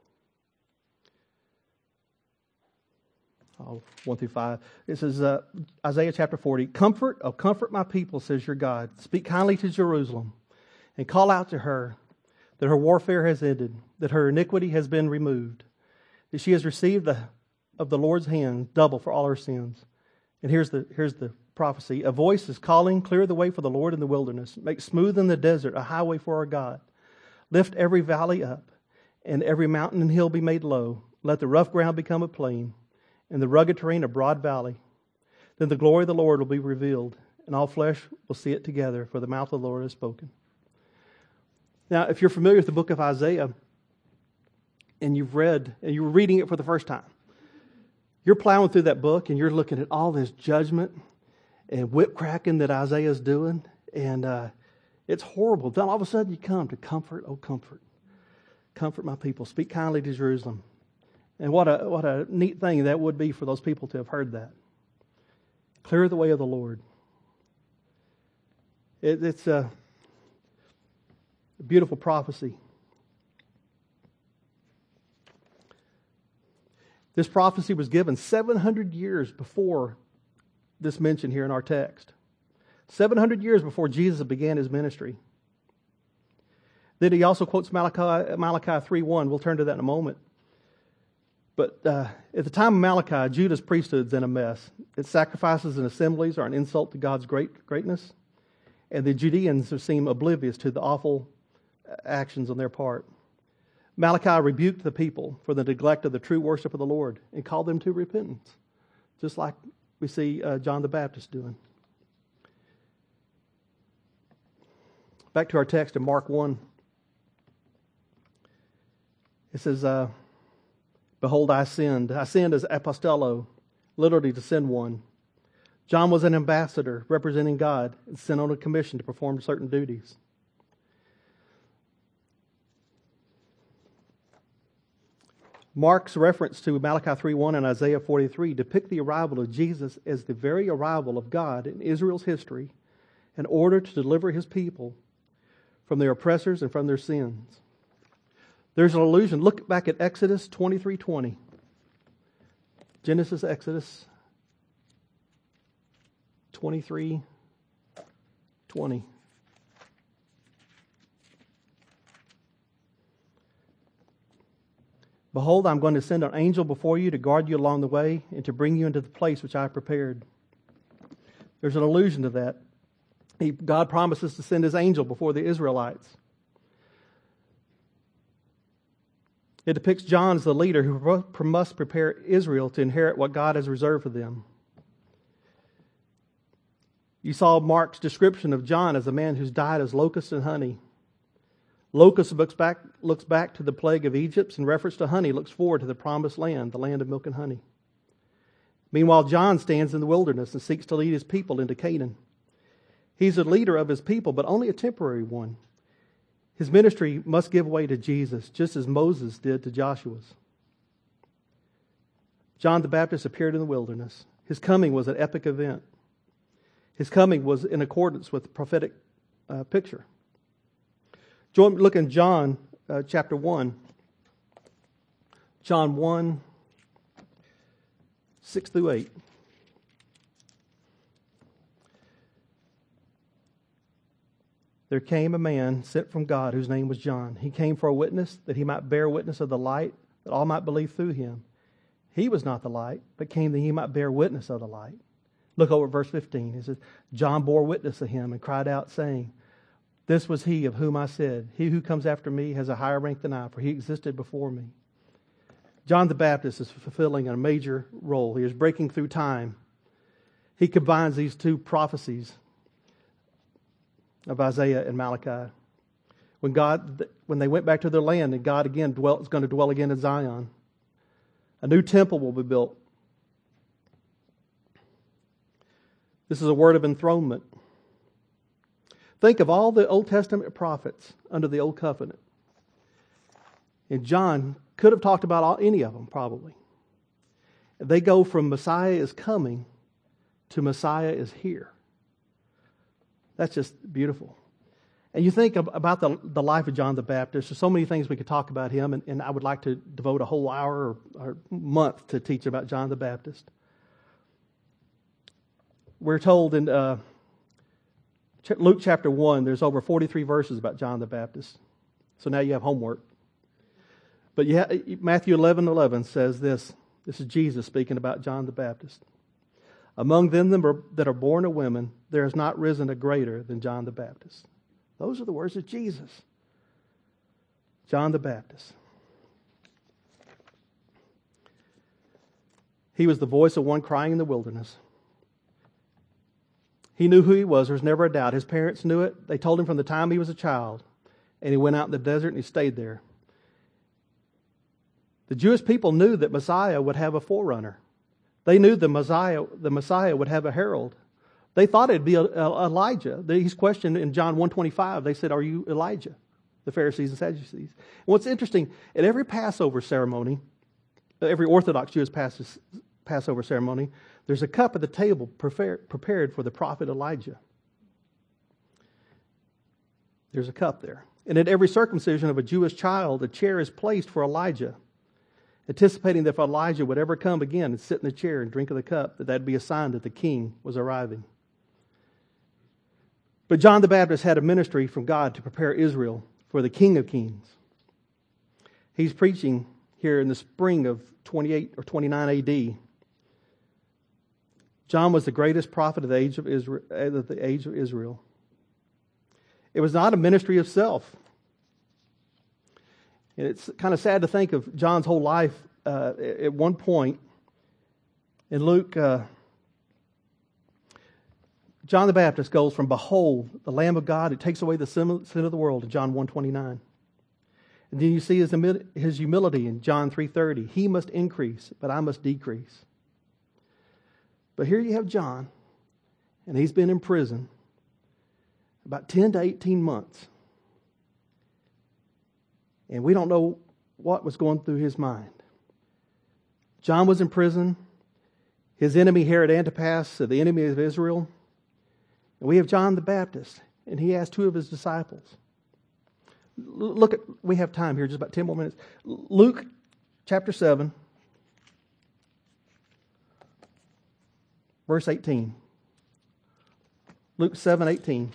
5. It says, Isaiah chapter 40, comfort my people, says your God. Speak kindly to Jerusalem and call out to her that her warfare has ended, that her iniquity has been removed, that she has received of the Lord's hand double for all her sins. And here's the prophecy. A voice is calling, clear the way for the Lord in the wilderness. Make smooth in the desert a highway for our God. Lift every valley up, and every mountain and hill be made low. Let the rough ground become a plain, and the rugged terrain a broad valley. Then the glory of the Lord will be revealed, and all flesh will see it together, for the mouth of the Lord has spoken. Now, if you're familiar with the book of Isaiah, and you're reading it for the first time, you're plowing through that book, and you're looking at all this judgment and whip cracking that Isaiah is doing, and it's horrible. Then all of a sudden you come to comfort, oh comfort. Comfort my people. Speak kindly to Jerusalem. And what a neat thing that would be for those people to have heard that. Clear the way of the Lord. It's a beautiful prophecy. This prophecy was given 700 years before this mention here in our text. 700 years before Jesus began his ministry. Then he also quotes Malachi 3:1. We'll turn to that in a moment. But at the time of Malachi, Judah's priesthood's in a mess. Its sacrifices and assemblies are an insult to God's greatness. And the Judeans seem oblivious to the awful actions on their part. Malachi rebuked the people for the neglect of the true worship of the Lord and called them to repentance, just like we see John the Baptist doing. Back to our text in Mark 1. It says, behold, I sinned. I sinned as apostello, literally to send one. John was an ambassador representing God and sent on a commission to perform certain duties. Mark's reference to Malachi 3:1 and Isaiah 43 depict the arrival of Jesus as the very arrival of God in Israel's history in order to deliver his people from their oppressors and from their sins. There's an allusion. Look back at Exodus 23:20. Genesis, Exodus 23:20. Behold, I'm going to send an angel before you to guard you along the way and to bring you into the place which I have prepared. There's an allusion to that. God promises to send his angel before the Israelites. It depicts John as the leader who must prepare Israel to inherit what God has reserved for them. You saw Mark's description of John as a man who's died as locusts and honey. Locust looks back to the plague of Egypt. In reference to honey, looks forward to the promised land, the land of milk and honey. Meanwhile, John stands in the wilderness and seeks to lead his people into Canaan. He's a leader of his people, but only a temporary one. His ministry must give way to Jesus, just as Moses did to Joshua's. John the Baptist appeared in the wilderness. His coming was an epic event. His coming was in accordance with the prophetic picture. Look in John chapter 1. John 1, 6 through 8. There came a man sent from God whose name was John. He came for a witness, that he might bear witness of the light, that all might believe through him. He was not the light, but came that he might bear witness of the light. Look over at verse 15. It says, John bore witness of him and cried out, saying, this was he of whom I said, he who comes after me has a higher rank than I, for he existed before me. John the Baptist is fulfilling a major role. He is breaking through time. He combines these two prophecies of Isaiah and Malachi. When they went back to their land, and God again is going to dwell again in Zion, a new temple will be built. This is a word of enthronement. Think of all the Old Testament prophets under the Old Covenant. And John could have talked about any of them, probably. They go from Messiah is coming to Messiah is here. That's just beautiful. And you think about the life of John the Baptist. There's so many things we could talk about him, and I would like to devote a whole hour or month to teach about John the Baptist. We're told in Luke chapter 1, there's over 43 verses about John the Baptist. So now you have homework. But Matthew 11:11 says this. This is Jesus speaking about John the Baptist. Among them that are born of women, there has not risen a greater than John the Baptist. Those are the words of Jesus. John the Baptist. He was the voice of one crying in the wilderness. He knew who he was. There was never a doubt. His parents knew it. They told him from the time he was a child. And he went out in the desert and he stayed there. The Jewish people knew that Messiah would have a forerunner. They knew the Messiah would have a herald. They thought it'd be Elijah. He's questioned in John 1:25. They said, "Are you Elijah?" The Pharisees and Sadducees. And what's interesting, at every Passover ceremony, every Orthodox Jewish Passover ceremony, there's a cup at the table prepared for the prophet Elijah. There's a cup there. And at every circumcision of a Jewish child, a chair is placed for Elijah, anticipating that if Elijah would ever come again and sit in the chair and drink of the cup, that'd be a sign that the king was arriving. But John the Baptist had a ministry from God to prepare Israel for the King of Kings. He's preaching here in the spring of 28 or 29 AD. John was the greatest prophet of the age of Israel. It was not a ministry of self. And it's kind of sad to think of John's whole life. At one point in Luke, John the Baptist goes from "Behold, the Lamb of God, who takes away the sin of the world" in John 1:29. And then you see his humility in John 3:30. He must increase, but I must decrease. But here you have John, and he's been in prison about 10 to 18 months. And we don't know what was going through his mind. John was in prison. His enemy Herod Antipas, the enemy of Israel. And we have John the Baptist, and he asked 2 of his disciples. We have time here, just about 10 more minutes. Luke chapter 7, verse 18. Luke 7:18.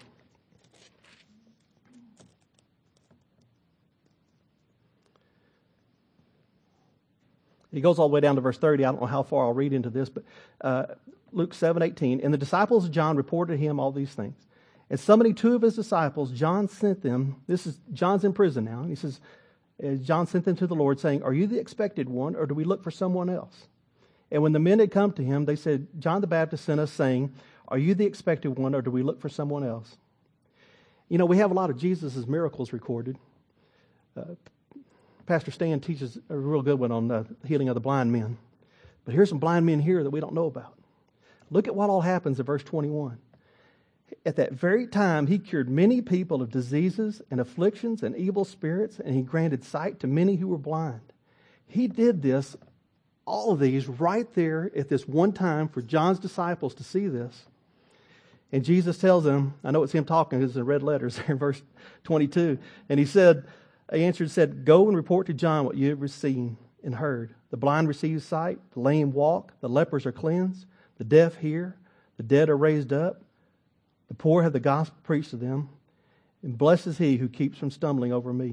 He goes all the way down to verse 30. I don't know how far I'll read into this, but Luke 7:18. And the disciples of John reported to him all these things. And summoning 2 of his disciples, John sent them. John's in prison now. And he says, John sent them to the Lord, saying, "Are you the expected one, or do we look for someone else?" And when the men had come to him, they said, "John the Baptist sent us, saying, 'Are you the expected one, or do we look for someone else?'" You know, we have a lot of Jesus' miracles recorded. Pastor Stan teaches a real good one on the healing of the blind men. But here's some blind men here that we don't know about. Look at what all happens in verse 21. At that very time, he cured many people of diseases and afflictions and evil spirits, and he granted sight to many who were blind. He did this, all of these, right there at this one time for John's disciples to see this. And Jesus tells them, I know it's him talking, it's in red letters there in verse 22. And he answered and said, "Go and report to John what you have seen and heard. The blind receive sight, the lame walk, the lepers are cleansed, the deaf hear, the dead are raised up, the poor have the gospel preached to them, and blessed is he who keeps from stumbling over me."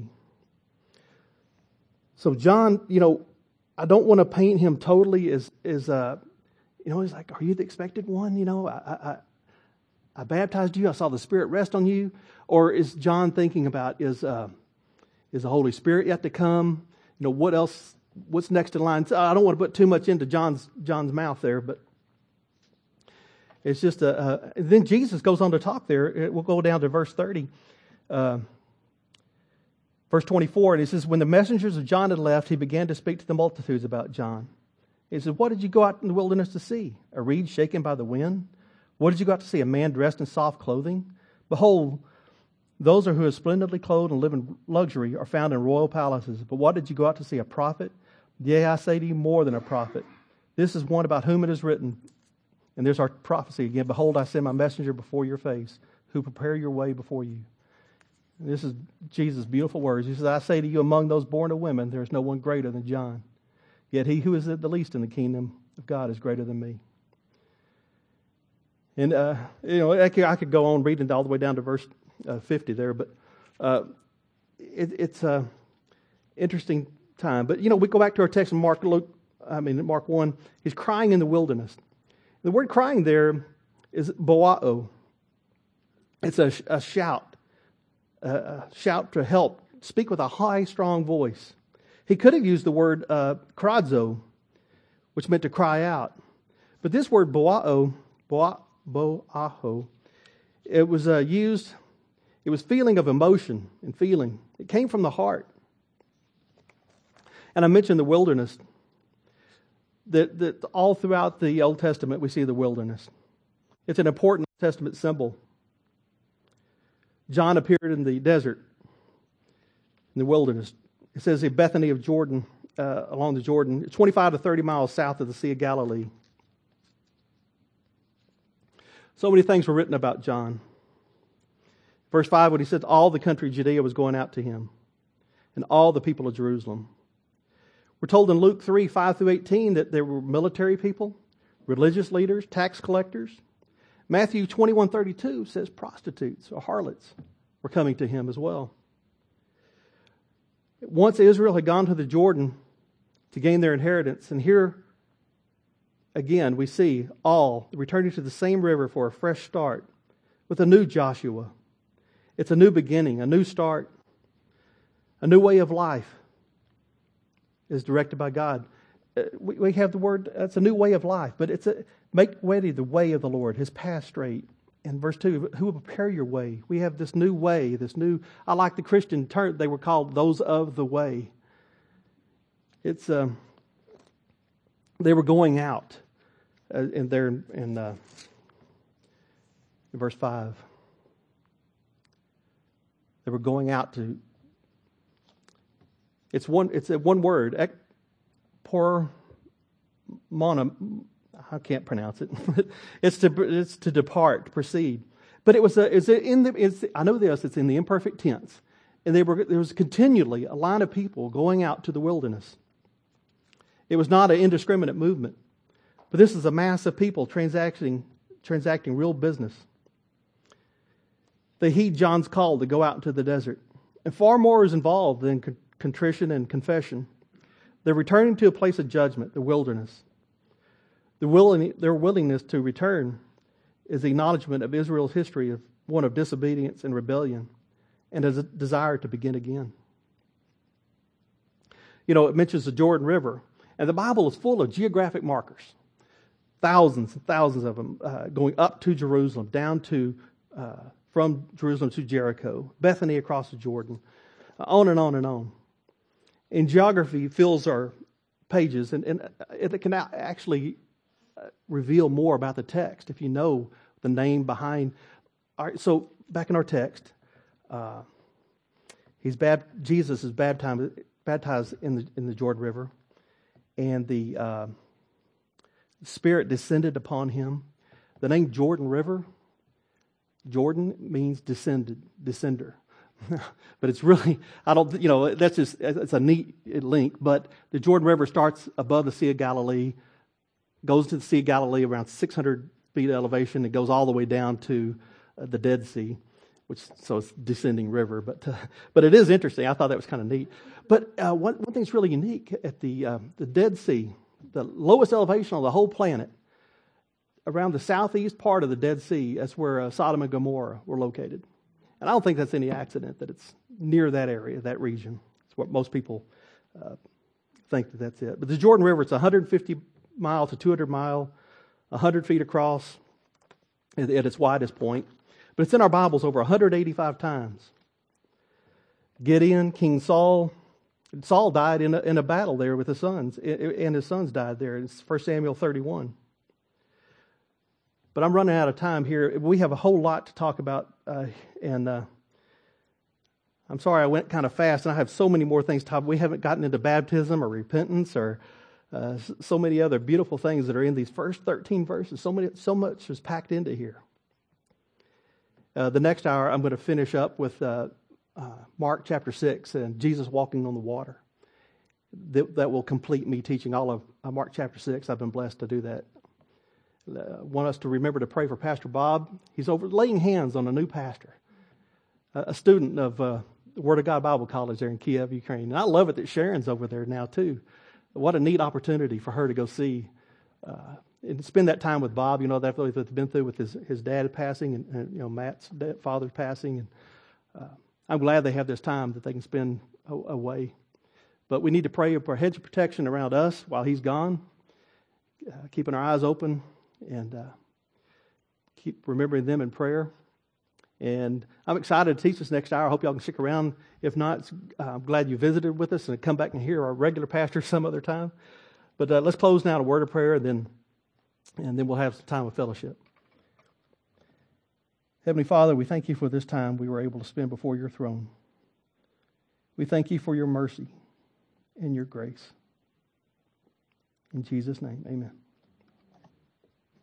So John, I don't want to paint him totally as he's like, "Are you the expected one? I baptized you. I saw the Spirit rest on you." Or is John thinking about, is the Holy Spirit yet to come? What else? What's next in line? So I don't want to put too much into John's mouth there, but it's just then Jesus goes on to talk there. We'll go down to verse 30. Verse 24, and he says, "When the messengers of John had left, he began to speak to the multitudes about John. He said, 'What did you go out in the wilderness to see? A reed shaken by the wind? What did you go out to see? A man dressed in soft clothing? Behold, those who are splendidly clothed and live in luxury are found in royal palaces. But what did you go out to see? A prophet? Yea, I say to you, more than a prophet. This is one about whom it is written.'" And there's our prophecy again. "Behold, I send my messenger before your face, who prepare your way before you." And this is Jesus' beautiful words. He says, "I say to you, among those born of women, there is no one greater than John. Yet he who is the least in the kingdom of God is greater than me." And, I could go on reading all the way down to verse 50 there, but it's an interesting time. But, we go back to our text in Mark 1. He's crying in the wilderness. The word crying there is boao. It's a shout to help, speak with a high, strong voice. He could have used the word kradzo, which meant to cry out. But this word boao, it was used, it was feeling of emotion and feeling. It came from the heart. And I mentioned the wilderness. That all throughout the Old Testament we see the wilderness. It's an important Old Testament symbol. John appeared in the desert, in the wilderness. It says in Bethany of Jordan, along the Jordan, 25 to 30 miles south of the Sea of Galilee. So many things were written about John. Verse 5, when he said all the country of Judea was going out to him, and all the people of Jerusalem. We're told in Luke 3, 5 through 18 that there were military people, religious leaders, tax collectors. Matthew 21:32 says prostitutes or harlots were coming to him as well. Once Israel had gone to the Jordan to gain their inheritance, and here again we see all returning to the same river for a fresh start with a new Joshua. It's a new beginning, a new start, a new way of life is directed by God. We have the word, it's a new way of life, but it's make ready the way of the Lord, His path straight. In verse 2, who will prepare your way? We have this new way, I like the Christian term, they were called those of the way. It's, they were going out in verse 5. They were going out to, it's a one word, por mona, I can't pronounce it. It's to depart, to proceed. But I know this. It's in the imperfect tense, and there was continually a line of people going out to the wilderness. It was not an indiscriminate movement, but this is a mass of people transacting real business. They heed John's call to go out into the desert, and far more is involved than contrition and confession. They're returning to a place of judgment, the wilderness. Their willingness to return is the acknowledgement of Israel's history of one of disobedience and rebellion, and as a desire to begin again. it mentions the Jordan River. And the Bible is full of geographic markers. Thousands and thousands of them going up to Jerusalem, down to, from Jerusalem to Jericho, Bethany across the Jordan, on and on and on. And geography fills our pages, and it can actually reveal more about the text if you know the name behind. All right, so back in our text, Jesus is baptized in the Jordan River, and the Spirit descended upon him. The name Jordan River, Jordan means descender. But it's really, that's just, it's a neat link. But the Jordan River starts above the Sea of Galilee, goes to the Sea of Galilee around 600 feet elevation, and goes all the way down to the Dead Sea, so it's descending river. But it is interesting. I thought that was kind of neat. But one thing that's really unique at the Dead Sea, the lowest elevation on the whole planet, around the southeast part of the Dead Sea, that's where Sodom and Gomorrah were located. And I don't think that's any accident that it's near that area, that region. It's what most people think that's it. But the Jordan River, it's 150 mile to 200 mile, 100 feet across at its widest point. But it's in our Bibles over 185 times. Gideon, King Saul died in a battle there with his sons, and his sons died there. It's 1 Samuel 31. But I'm running out of time here. We have a whole lot to talk about, and I'm sorry I went kind of fast, and I have so many more things to talk about. We haven't gotten into baptism or repentance or so many other beautiful things that are in these first 13 verses. So much is packed into here. The next hour, I'm going to finish up with Mark chapter 6 and Jesus walking on the water. That will complete me teaching all of Mark chapter 6. I've been blessed to do that. Want us to remember to pray for Pastor Bob. He's over laying hands on a new pastor, a student of the Word of God Bible College there in Kiev, Ukraine. And I love it that Sharon's over there now too. What a neat opportunity for her to go see and spend that time with Bob. That's what they've been through with his dad passing and Matt's father's passing. And I'm glad they have this time that they can spend away. But we need to pray for a hedge of protection around us while he's gone, keeping our eyes open, and keep remembering them in prayer. And I'm excited to teach this next hour. I hope y'all can stick around. If not, I'm glad you visited with us and come back and hear our regular pastor some other time. But let's close now in a word of prayer, and then we'll have some time of fellowship. Heavenly Father, we thank you for this time we were able to spend before your throne. We thank you for your mercy and your grace. In Jesus' name, amen.